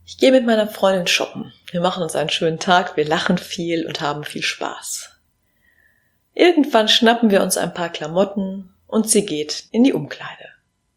Ich gehe mit meiner Freundin shoppen. Wir machen uns einen schönen Tag, wir lachen viel und haben viel Spaß. Irgendwann schnappen wir uns ein paar Klamotten und sie geht in die Umkleide.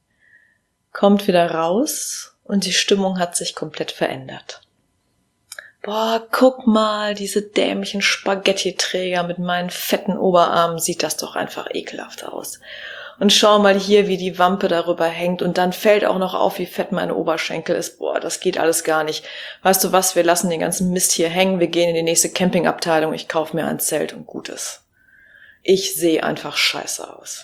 Kommt wieder raus und die Stimmung hat sich komplett verändert. Boah, guck mal, diese dämlichen Spaghetti-Träger mit meinen fetten Oberarmen, sieht das doch einfach ekelhaft aus. Und schau mal hier, wie die Wampe darüber hängt und dann fällt auch noch auf, wie fett meine Oberschenkel ist. Boah, das geht alles gar nicht. Weißt du was, wir lassen den ganzen Mist hier hängen, wir gehen in die nächste Campingabteilung, ich kaufe mir ein Zelt und gut ist. Ich sehe einfach scheiße aus.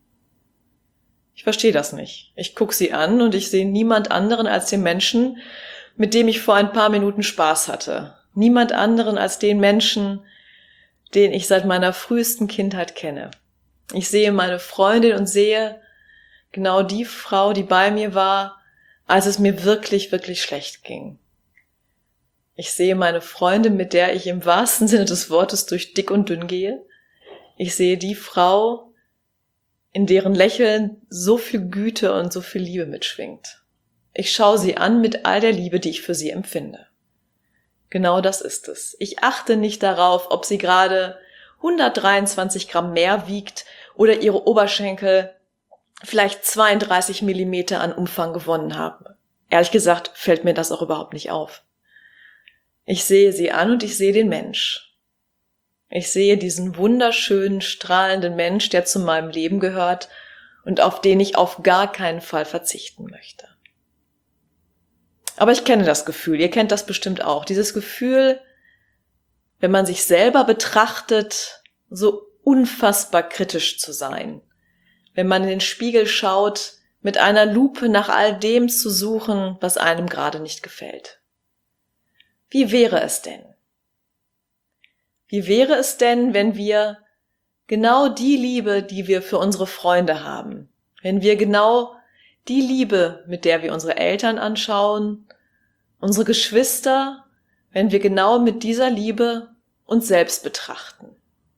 Ich verstehe das nicht. Ich gucke sie an und ich sehe niemand anderen als den Menschen, mit dem ich vor ein paar Minuten Spaß hatte. Niemand anderen als den Menschen, den ich seit meiner frühesten Kindheit kenne. Ich sehe meine Freundin und sehe genau die Frau, die bei mir war, als es mir wirklich, wirklich schlecht ging. Ich sehe meine Freundin, mit der ich im wahrsten Sinne des Wortes durch dick und dünn gehe. Ich sehe die Frau, in deren Lächeln so viel Güte und so viel Liebe mitschwingt. Ich schaue sie an mit all der Liebe, die ich für sie empfinde. Genau das ist es. Ich achte nicht darauf, ob sie gerade 123 Gramm mehr wiegt oder ihre Oberschenkel vielleicht 32 Millimeter an Umfang gewonnen haben. Ehrlich gesagt fällt mir das auch überhaupt nicht auf. Ich sehe sie an und ich sehe den Mensch. Ich sehe diesen wunderschönen, strahlenden Mensch, der zu meinem Leben gehört und auf den ich auf gar keinen Fall verzichten möchte. Aber ich kenne das Gefühl, ihr kennt das bestimmt auch. Dieses Gefühl, wenn man sich selber betrachtet, so unfassbar kritisch zu sein. Wenn man in den Spiegel schaut, mit einer Lupe nach all dem zu suchen, was einem gerade nicht gefällt. Wie wäre es denn? Wie wäre es denn, wenn wir genau die Liebe, die wir für unsere Freunde haben, wenn wir genau die Liebe, mit der wir unsere Eltern anschauen, unsere Geschwister, wenn wir genau mit dieser Liebe uns selbst betrachten?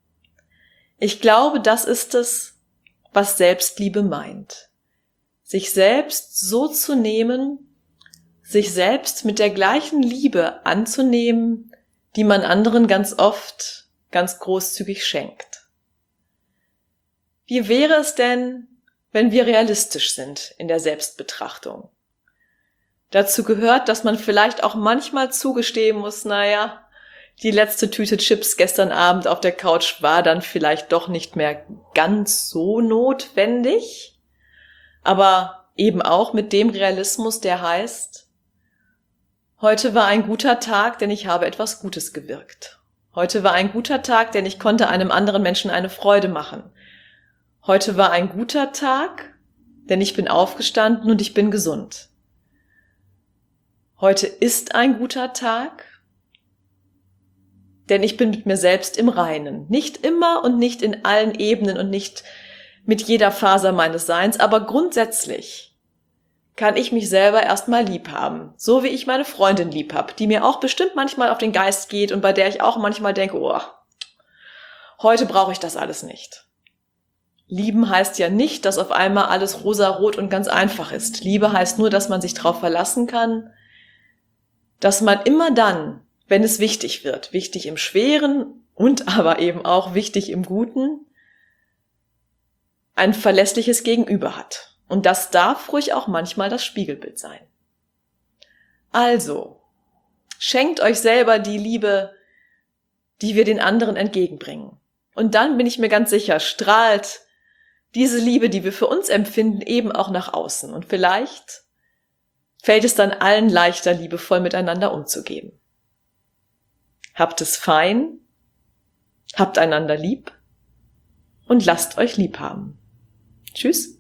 Ich glaube, das ist es, was Selbstliebe meint. Sich selbst so zu nehmen, sich selbst mit der gleichen Liebe anzunehmen, die man anderen ganz oft, ganz großzügig schenkt. Wie wäre es denn, wenn wir realistisch sind in der Selbstbetrachtung? Dazu gehört, dass man vielleicht auch manchmal zugestehen muss, naja, die letzte Tüte Chips gestern Abend auf der Couch war dann vielleicht doch nicht mehr ganz so notwendig, aber eben auch mit dem Realismus, der heißt, heute war ein guter Tag, denn ich habe etwas Gutes gewirkt. Heute war ein guter Tag, denn ich konnte einem anderen Menschen eine Freude machen. Heute war ein guter Tag, denn ich bin aufgestanden und ich bin gesund. Heute ist ein guter Tag, denn ich bin mit mir selbst im Reinen. Nicht immer und nicht in allen Ebenen und nicht mit jeder Faser meines Seins, aber grundsätzlich kann ich mich selber erstmal lieb haben. So wie ich meine Freundin lieb habe, die mir auch bestimmt manchmal auf den Geist geht und bei der ich auch manchmal denke, oh, heute brauche ich das alles nicht. Lieben heißt ja nicht, dass auf einmal alles rosarot und ganz einfach ist. Liebe heißt nur, dass man sich darauf verlassen kann, dass man immer dann, wenn es wichtig wird, wichtig im Schweren und aber eben auch wichtig im Guten, ein verlässliches Gegenüber hat. Und das darf ruhig auch manchmal das Spiegelbild sein. Also, schenkt euch selber die Liebe, die wir den anderen entgegenbringen. Und dann bin ich mir ganz sicher, strahlt diese Liebe, die wir für uns empfinden, eben auch nach außen. Und vielleicht fällt es dann allen leichter, liebevoll miteinander umzugehen. Habt es fein, habt einander lieb und lasst euch lieb haben. Tschüss.